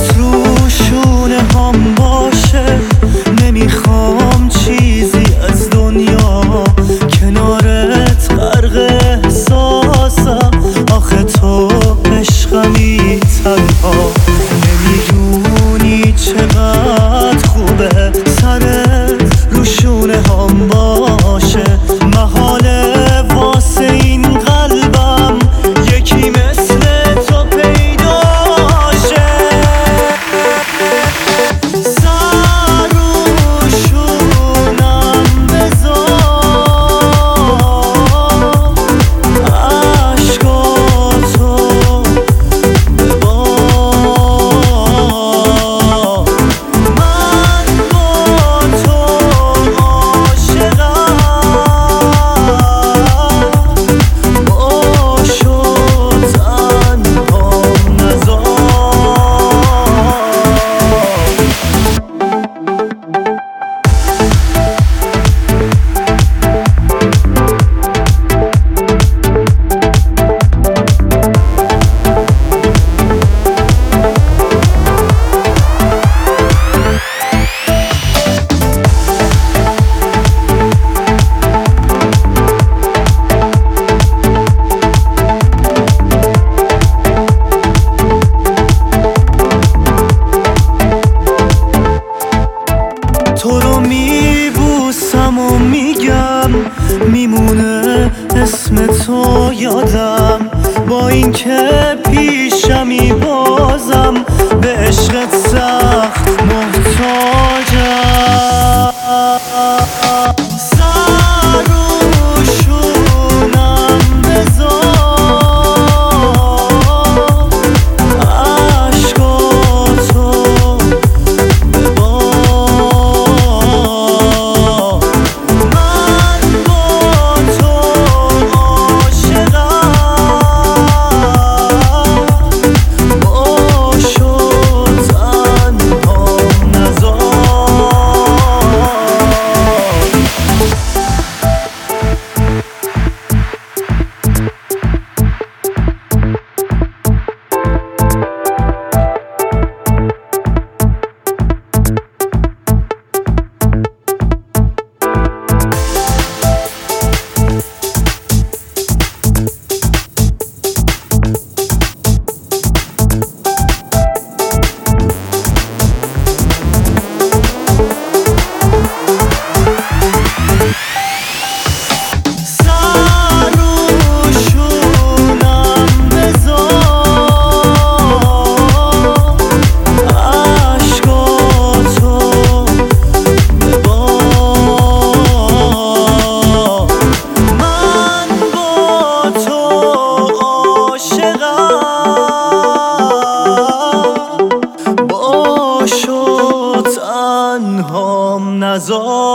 روشونه هم باشه، نمیخوام چیزی از دنیا، کنارت غرق احساسم. آخه تو عشقمی تنها، نمیدونی چقدر خوبه سرت روشونه هم باشه. محاله واسه این قلبم یکی مثل تو پیداشه. سر روشونم بذار، عشقاتو ببار. من با تو عاشقم، باشو تنهام نذار. تو رو میبوسم و میگم، میمونه اسم تو یادم. با اینکه پیشمی بازم به عشقت سخت محتاجم. سر روشونم بذار، عشقاتو ببار. من با تو عاشقم، باشو تنهام نذار. سر روشونم بذار، عشقاتو ببار. من با تو عاشقم، باشو تنهام نذار.